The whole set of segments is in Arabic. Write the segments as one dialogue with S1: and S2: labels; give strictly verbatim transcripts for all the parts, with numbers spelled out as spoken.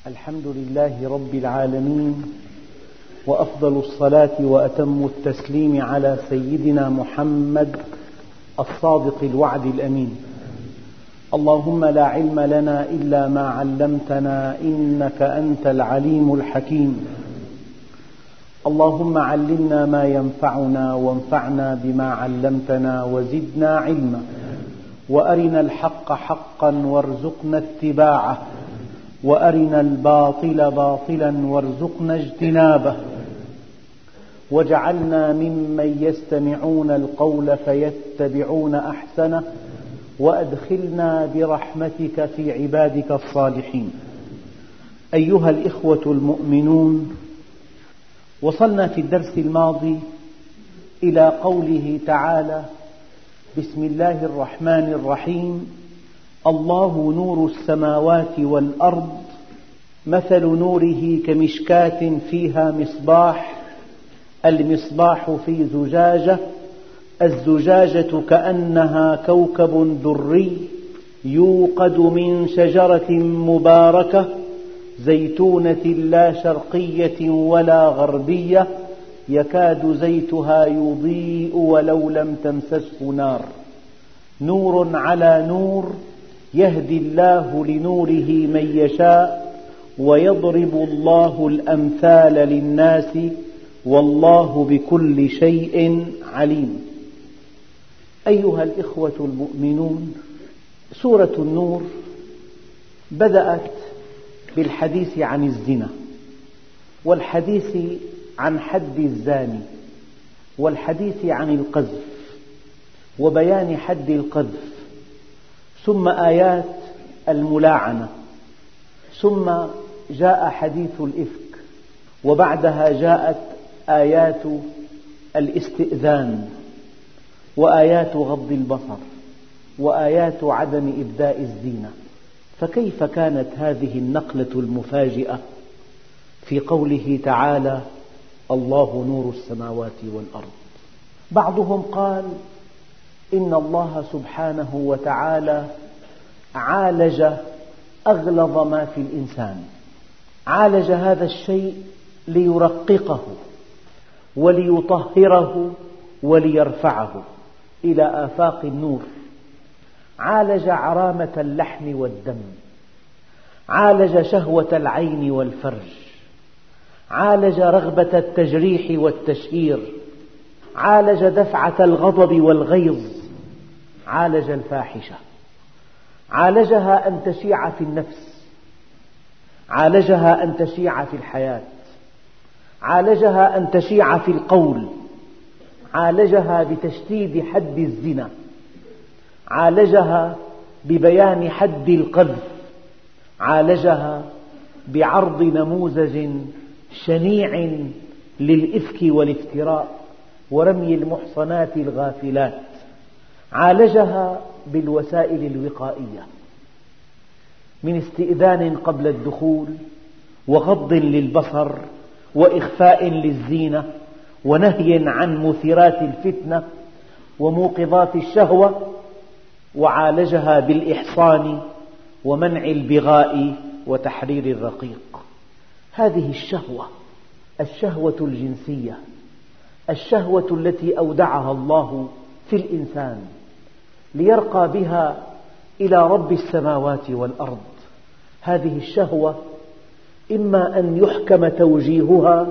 S1: الحمد لله رب العالمين، وأفضل الصلاة وأتم التسليم على سيدنا محمد الصادق الوعد الأمين. اللهم لا علم لنا إلا ما علمتنا إنك أنت العليم الحكيم. اللهم علمنا ما ينفعنا وانفعنا بما علمتنا وزدنا علما، وأرنا الحق حقا وارزقنا اتباعه، وأرنا الباطل باطلا وارزقنا اجتنابه، واجعلنا ممن يستمعون القول فيتبعون أحسنه، وأدخلنا برحمتك في عبادك الصالحين. أيها الإخوة المؤمنون، وصلنا في الدرس الماضي إلى قوله تعالى: بسم الله الرحمن الرحيم، الله نور السماوات والأرض، مثل نوره كمشكاة فيها مصباح، المصباح في زجاجة، الزجاجة كأنها كوكب دري يوقد من شجرة مباركة زيتونة لا شرقية ولا غربية يكاد زيتها يضيء ولو لم تمسسه نار، نور على نور يهدي الله لنوره من يشاء، ويضرب الله الأمثال للناس والله بكل شيء عليم. أيها الإخوة المؤمنون، سورة النور بدأت بالحديث عن الزنا، والحديث عن حد الزاني، والحديث عن القذف وبيان حد القذف، ثم آيات الملاعنة، ثم جاء حديث الإفك، وبعدها جاءت آيات الاستئذان، وآيات غض البصر، وآيات عدم إبداء الزينة. فكيف كانت هذه النقلة المفاجئة في قوله تعالى: الله نور السماوات والأرض؟ بعضهم قال إن الله سبحانه وتعالى عالج أغلظ ما في الإنسان، عالج هذا الشيء ليرققه وليطهره وليرفعه إلى آفاق النور، عالج عرامة اللحم والدم، عالج شهوة العين والفرج، عالج رغبة التجريح والتشهير، عالج دفعة الغضب والغيظ، عالج الفاحشة، عالجها أن تشيع في النفس، عالجها أن تشيع في الحياة، عالجها أن تشيع في القول، عالجها بتشديد حد الزنا، عالجها ببيان حد القذف، عالجها بعرض نموذج شنيع للإفك والافتراء ورمي المحصنات الغافلات، عالجها بالوسائل الوقائية من استئذان قبل الدخول، وغض للبصر، وإخفاء للزينة، ونهي عن مثيرات الفتنة وموقظات الشهوة، وعالجها بالإحصان ومنع البغاء وتحرير الرقيق. هذه الشهوة، الشهوة الجنسية، الشهوة التي أودعها الله في الإنسان ليرقى بها إلى رب السماوات والأرض، هذه الشهوة إما أن يحكم توجيهها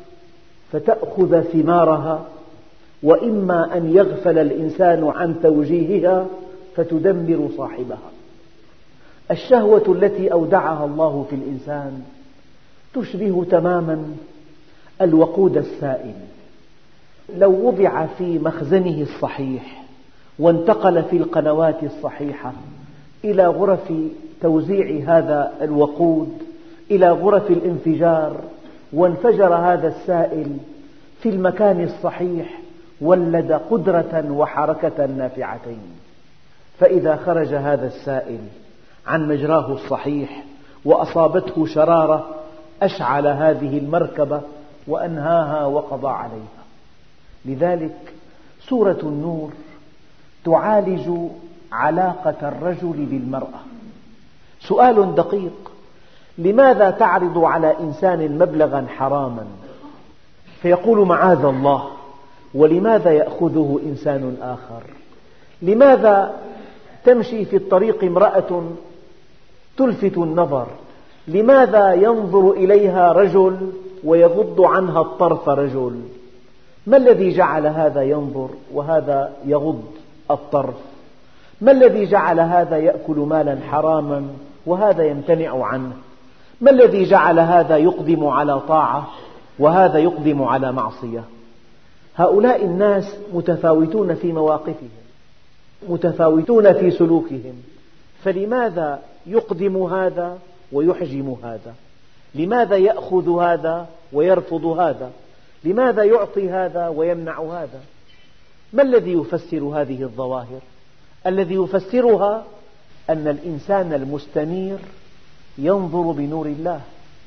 S1: فتأخذ ثمارها، وإما أن يغفل الإنسان عن توجيهها فتدمر صاحبها. الشهوة التي أودعها الله في الإنسان تشبه تماما الوقود السائل، لو وضع في مخزنه الصحيح وانتقل في القنوات الصحيحة إلى غرف توزيع هذا الوقود، إلى غرف الانفجار، وانفجر هذا السائل في المكان الصحيح، ولد قدرة وحركة نافعتين. فإذا خرج هذا السائل عن مجراه الصحيح وأصابته شرارة، أشعل هذه المركبة وأنهاها وقضى عليها. لذلك سورة النور تعالج علاقة الرجل بالمرأة. سؤال دقيق: لماذا تعرض على إنسان مبلغا حراما فيقول معاذ الله، ولماذا يأخذه إنسان آخر؟ لماذا تمشي في الطريق امرأة تلفت النظر؟ لماذا ينظر إليها رجل ويغض عنها الطرف رجل؟ ما الذي جعل هذا ينظر وهذا يغض الطرف؟ ما الذي جعل هذا يأكل مالا حراما وهذا يمتنع عنه؟ ما الذي جعل هذا يقدم على طاعة وهذا يقدم على معصية؟ هؤلاء الناس متفاوتون في مواقفهم، متفاوتون في سلوكهم، فلماذا يقدم هذا ويحجم هذا؟ لماذا يأخذ هذا ويرفض هذا؟ لماذا يعطي هذا ويمنع هذا؟ ما الذي يفسر هذه الظواهر؟ الذي يفسرها أن الإنسان المستنير ينظر بنور الله،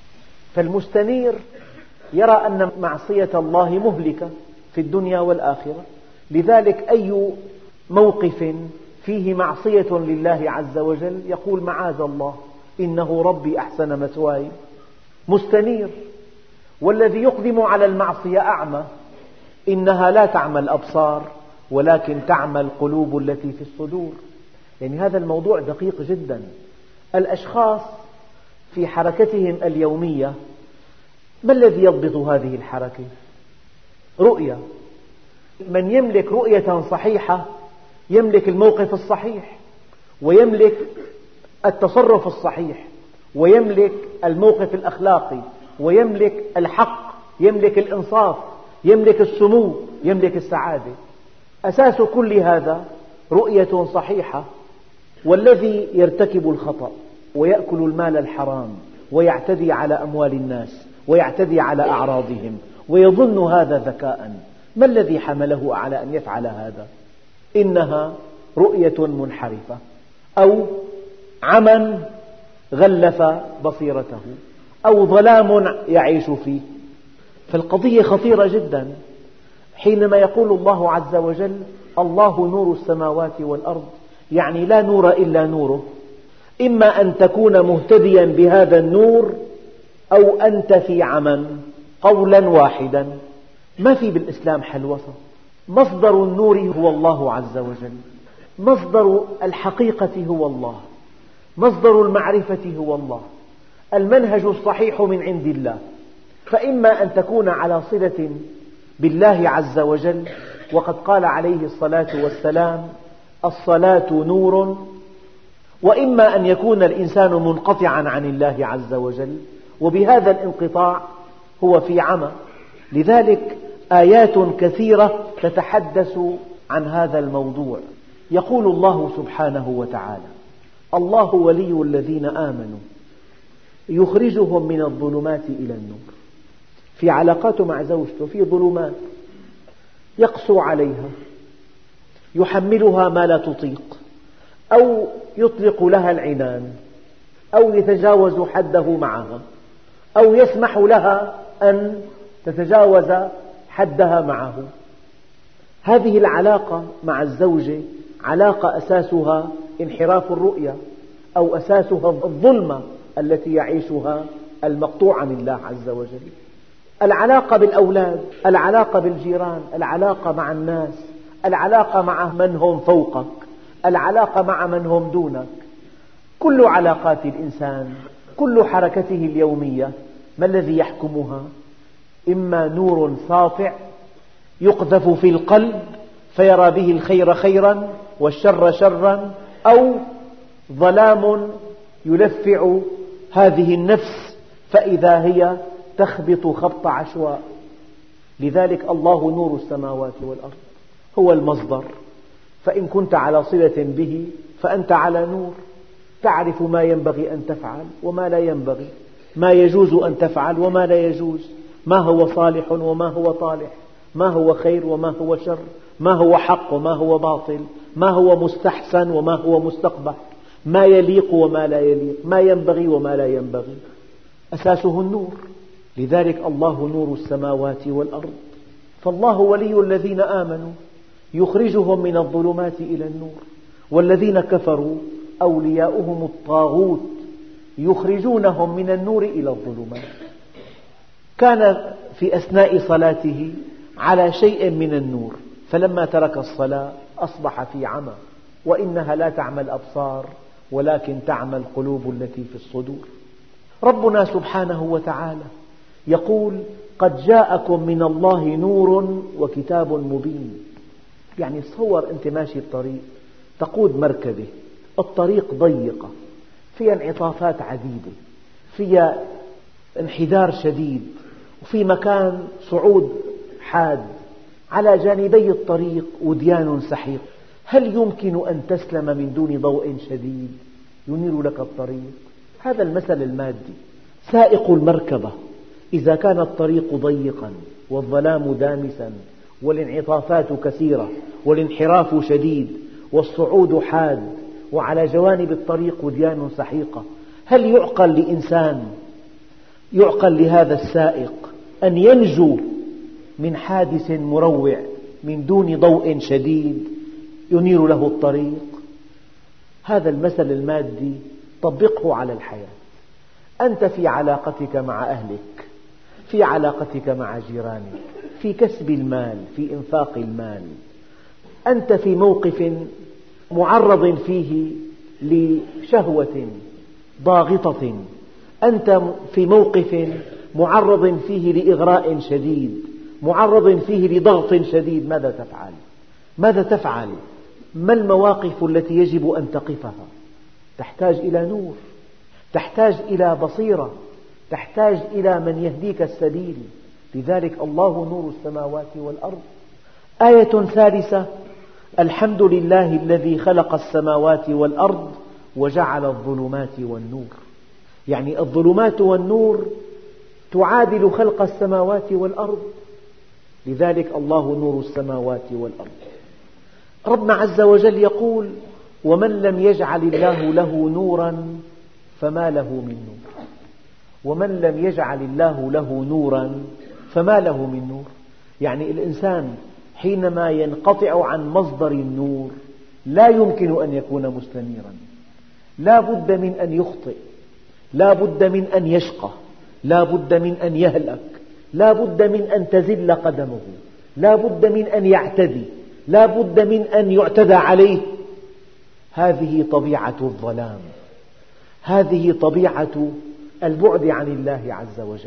S1: فالمستنير يرى أن معصية الله مهلكة في الدنيا والآخرة، لذلك أي موقف فيه معصية لله عز وجل يقول معاذ الله إنه ربي أحسن مثواي. مستنير. والذي يقدم على المعصية أعمى، إنها لا تعمى الأبصار ولكن تعمى القلوب التي في الصدور. يعني هذا الموضوع دقيق جدا. الأشخاص في حركتهم اليومية ما الذي يضبط هذه الحركة؟ رؤية. من يملك رؤية صحيحة يملك الموقف الصحيح، ويملك التصرف الصحيح، ويملك الموقف الأخلاقي، ويملك الحق، يملك الإنصاف، يملك السمو، يملك السعادة. أساس كل هذا رؤية صحيحة. والذي يرتكب الخطأ ويأكل المال الحرام ويعتدي على أموال الناس ويعتدي على أعراضهم ويظن هذا ذكاء، ما الذي حمله على أن يفعل هذا؟ إنها رؤية منحرفة أو عمى غلف بصيرته أو ظلام يعيش فيه. فالقضية خطيرة جدا. حينما يقول الله عز وجل الله نور السماوات والأرض، يعني لا نور إلا نوره. إما أن تكون مهتديا بهذا النور أو أنت في عمى، قولا واحدا. ما في بالإسلام حل وسط. مصدر النور هو الله عز وجل، مصدر الحقيقة هو الله، مصدر المعرفة هو الله، المنهج الصحيح من عند الله. فإما أن تكون على صلة بالله عز وجل، وقد قال عليه الصلاة والسلام الصلاة نور، وإما أن يكون الإنسان منقطعا عن الله عز وجل، وبهذا الانقطاع هو في عمى. لذلك آيات كثيرة تتحدث عن هذا الموضوع. يقول الله سبحانه وتعالى الله ولي الذين آمنوا يخرجهم من الظلمات إلى النور. في علاقاته مع زوجته في ظلمات، يقسو عليها، يحملها ما لا تطيق، أو يطلق لها العنان، أو يتجاوز حده معها، أو يسمح لها أن تتجاوز حدها معه. هذه العلاقة مع الزوجة علاقة أساسها انحراف الرؤية، أو أساسها الظلمة التي يعيشها المقطوع عن الله عز وجل. العلاقة بالأولاد، العلاقة بالجيران، العلاقة مع الناس، العلاقة مع من هم فوقك، العلاقة مع من هم دونك، كل علاقات الإنسان، كل حركته اليومية، ما الذي يحكمها؟ إما نور ساطع يقذف في القلب فيرى به الخير خيرا والشر شرا، أو ظلام يلفع هذه النفس فإذا هي تخبط خبط عشواء. لذلك الله نور السماوات والأرض، هو المصدر. فإن كنت على صلة به فأنت على نور، تعرف ما ينبغي أن تفعل وما لا ينبغي، ما يجوز أن تفعل وما لا يجوز، ما هو صالح وما هو طالح، ما هو خير وما هو شر، ما هو حق وما هو باطل، ما هو مستحسن وما هو مستقبح، ما يليق وما لا يليق، ما ينبغي وما لا ينبغي. أساسه النور. لذلك الله نور السماوات والأرض. فالله ولي الذين آمنوا يخرجهم من الظلمات إلى النور، والذين كفروا أولياؤهم الطاغوت يخرجونهم من النور إلى الظلمات. كان في أثناء صلاته على شيء من النور، فلما ترك الصلاة أصبح في عمى، وإنها لا تعمى الأبصار ولكن تعمى القلوب التي في الصدور. ربنا سبحانه وتعالى يقول: قد جاءكم من الله نور وكتاب مبين. يعني تصور أنت ماشي الطريق، تقود مركبة، الطريق ضيقة، فيها انعطافات عديدة، فيها انحدار شديد، وفي مكان صعود حاد، على جانبي الطريق وديان سحيق. هل يمكن أن تسلم من دون ضوء شديد ينير لك الطريق؟ هذا المثل المادي. سائق المركبة إذا كان الطريق ضيقا والظلام دامسا والانعطافات كثيرة والانحراف شديد والصعود حاد وعلى جوانب الطريق وديان سحيقة، هل يعقل لإنسان يعقل لهذا السائق أن ينجو من حادث مروع من دون ضوء شديد ينير له الطريق؟ هذا المثل المادي طبقه على الحياة. أنت في علاقتك مع أهلك، في علاقتك مع جيرانك، في كسب المال، في إنفاق المال، أنت في موقف معرض فيه لشهوة ضاغطة، أنت في موقف معرض فيه لإغراء شديد، معرض فيه لضغط شديد. ماذا تفعل؟ ماذا تفعل؟ ما المواقف التي يجب أن تقفها؟ تحتاج إلى نور، تحتاج إلى بصيرة، تحتاج إلى من يهديك السبيل. لذلك الله نور السماوات والأرض. آية ثالثة: الحمد لله الذي خلق السماوات والأرض وجعل الظلمات والنور. يعني الظلمات والنور تعادل خلق السماوات والأرض، لذلك الله نور السماوات والأرض. ربنا عز وجل يقول: ومن لم يجعل الله له نورا فما له من نور. ومن لم يجعل الله له نورا فما له من نور. يعني الإنسان حينما ينقطع عن مصدر النور لا يمكن أن يكون مستنيرا، لا بد من أن يخطئ، لا بد من أن يشقى، لا بد من أن يهلك، لا بد من أن تزل قدمه، لا بد من أن يعتدي، لا بد من أن يعتدى عليه. هذه طبيعة الظلام، هذه طبيعة البعد عن الله عز وجل.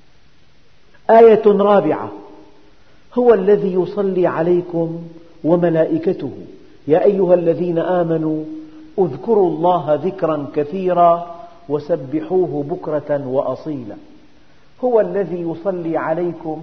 S1: آية رابعة: هو الذي يصلي عليكم وملائكته يا أيها الذين آمنوا اذكروا الله ذكرا كثيرا وسبحوه بكرة وأصيلا. هو الذي يصلي عليكم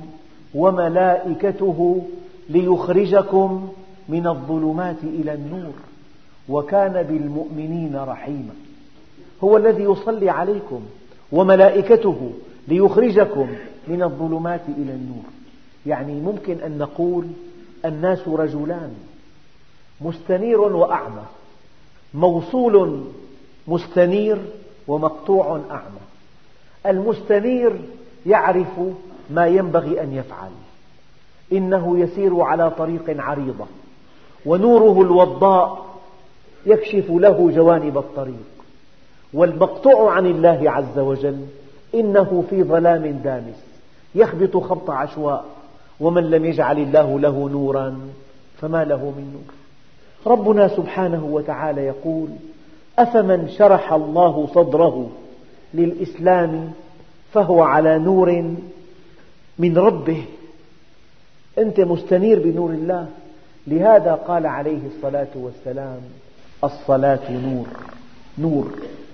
S1: وملائكته ليخرجكم من الظلمات إلى النور وكان بالمؤمنين رحيما. هو الذي يصلي عليكم وملائكته ليخرجكم من الظلمات إلى النور. يعني ممكن أن نقول الناس رجلان: مستنير وأعمى، موصول مستنير ومقطوع أعمى. المستنير يعرف ما ينبغي أن يفعل، إنه يسير على طريق عريضة، ونوره الوضاء يكشف له جوانب الطريق. والمقطوع عن الله عز وجل إنه في ظلام دامس يخبط خبط عشواء، ومن لم يجعل الله له نورا فما له من نور. ربنا سبحانه وتعالى يقول: أفمن شرح الله صدره للإسلام فهو على نور من ربه. أنت مستنير بنور الله. لهذا قال عليه الصلاة والسلام: الصلاة نور. نور.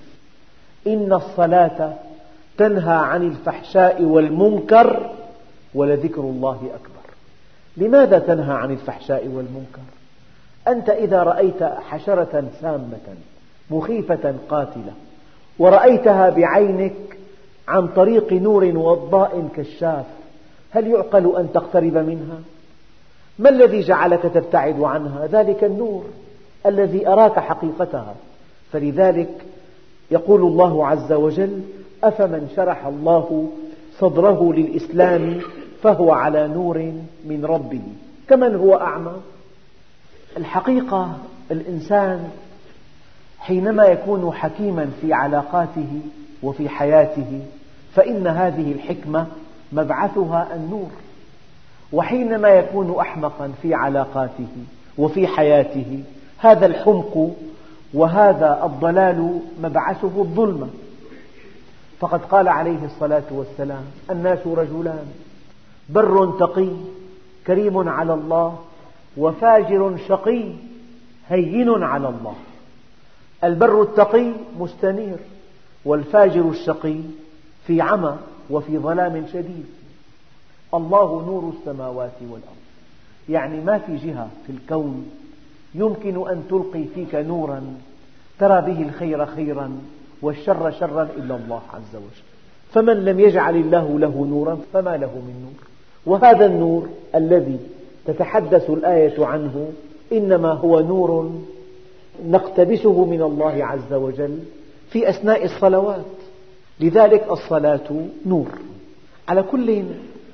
S1: إن الصلاة تنهى عن الفحشاء والمنكر ولذكر الله أكبر. لماذا تنهى عن الفحشاء والمنكر؟ أنت إذا رأيت حشرة سامة مخيفة قاتلة ورأيتها بعينك عن طريق نور وضاء كشاف، هل يعقل أن تقترب منها؟ ما الذي جعلك تبتعد عنها؟ ذلك النور الذي أراك حقيقتها. فلذلك يقول الله عز وجل: أفمن شرح الله صدره للإسلام فهو على نور من ربه كمن هو أعمى. الحقيقة الإنسان حينما يكون حكيما في علاقاته وفي حياته فإن هذه الحكمة مبعثها النور، وحينما يكون أحمقا في علاقاته وفي حياته هذا الحمق وهذا الضلال مبعثه الظلمة. فقد قال عليه الصلاة والسلام: الناس رجلان، بر تقي كريم على الله، وفاجر شقي هين على الله. البر التقي مستنير، والفاجر الشقي في عمى وفي ظلام شديد. الله نور السماوات والأرض، يعني ما في جهة في الكون يمكن أن تلقي فيك نورا ترى به الخير خيرا والشر شرا إلا الله عز وجل. فمن لم يجعل الله له نورا فما له من نور. وهذا النور الذي تتحدث الآية عنه إنما هو نور نقتبسه من الله عز وجل في أثناء الصلوات، لذلك الصلاة نور. على كل،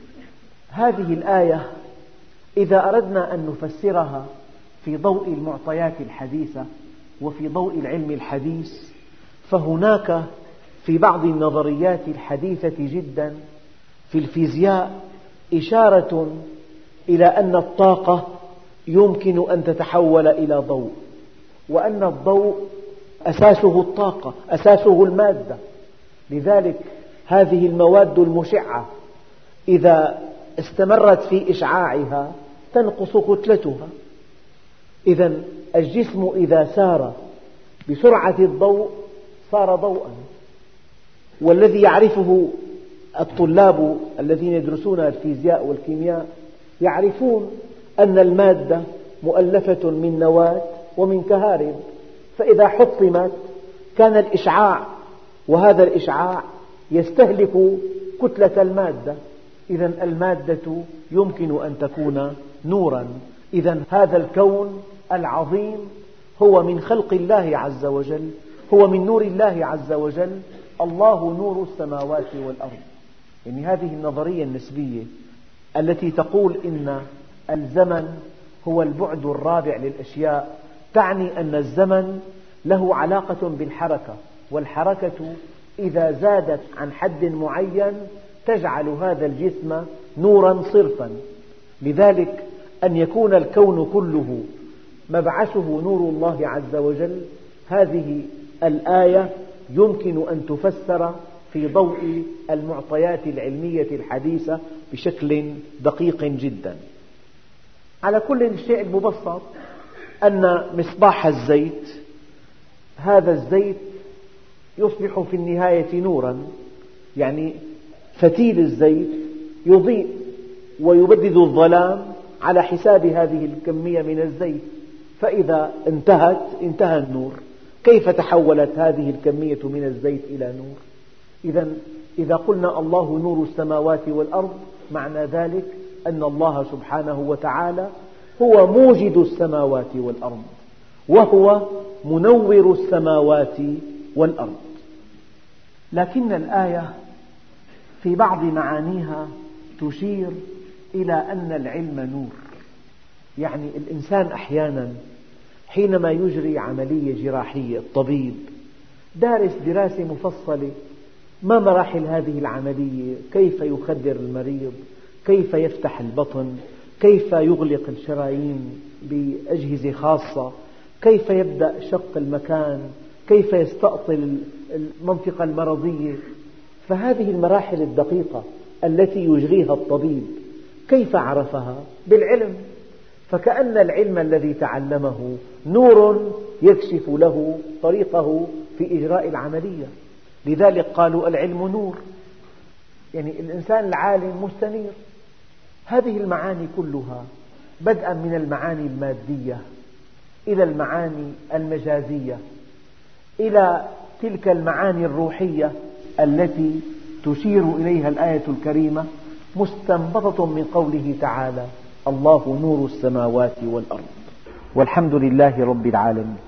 S1: هذه الآية إذا أردنا أن نفسرها في ضوء المعطيات الحديثة وفي ضوء العلم الحديث، فهناك في بعض النظريات الحديثة جدا في الفيزياء إشارة إلى أن الطاقة يمكن أن تتحول إلى ضوء، وأن الضوء أساسه الطاقة، أساسه المادة. لذلك هذه المواد المشعة إذا استمرت في إشعاعها تنقص كتلتها. إذا الجسم إذا سار بسرعة الضوء صار ضوءا. والذي يعرفه الطلاب الذين يدرسون الفيزياء والكيمياء يعرفون أن المادة مؤلفة من نواة ومن كهارب، فإذا حطمت كان الإشعاع، وهذا الإشعاع يستهلك كتلة المادة. إذا المادة يمكن أن تكون نورا. إذا هذا الكون العظيم هو من خلق الله عز وجل، هو من نور الله عز وجل. الله نور السماوات والأرض. يعني هذه النظرية النسبية التي تقول إن الزمن هو البعد الرابع للأشياء تعني أن الزمن له علاقة بالحركة، والحركة إذا زادت عن حد معين تجعل هذا الجسم نورا صرفا. لذلك أن يكون الكون كله مبعثه نور الله عز وجل، هذه الآية يمكن أن تفسر في ضوء المعطيات العلمية الحديثة بشكل دقيق جدا. على كل، الشيء المبسط أن مصباح الزيت، هذا الزيت يصبح في النهاية نورا، يعني فتيل الزيت يضيء ويبدد الظلام على حساب هذه الكمية من الزيت، فإذا انتهت انتهى النور. كيف تحولت هذه الكمية من الزيت إلى نور؟ إذا إذا قلنا الله نور السماوات والأرض معنى ذلك أن الله سبحانه وتعالى هو موجد السماوات والأرض، وهو منور السماوات والأرض. لكن الآية في بعض معانيها تشير إلى أن العلم نور. يعني الإنسان أحيانا حينما يجري عملية جراحية، الطبيب دارس دراسة مفصلة ما مراحل هذه العملية، كيف يخدر المريض، كيف يفتح البطن، كيف يغلق الشرايين بأجهزة خاصة، كيف يبدأ شق المكان، كيف يستأصل المنطقة المرضية. فهذه المراحل الدقيقة التي يجريها الطبيب كيف عرفها؟ بالعلم. فكأن العلم الذي تعلمه نور يكشف له طريقه في إجراء العملية. لذلك قالوا العلم نور، يعني الإنسان العالم مستنير. هذه المعاني كلها بدءا من المعاني المادية إلى المعاني المجازية إلى تلك المعاني الروحية التي تشير إليها الآية الكريمة مستنبطة من قوله تعالى: الله نور السماوات والأرض. والحمد لله رب العالمين.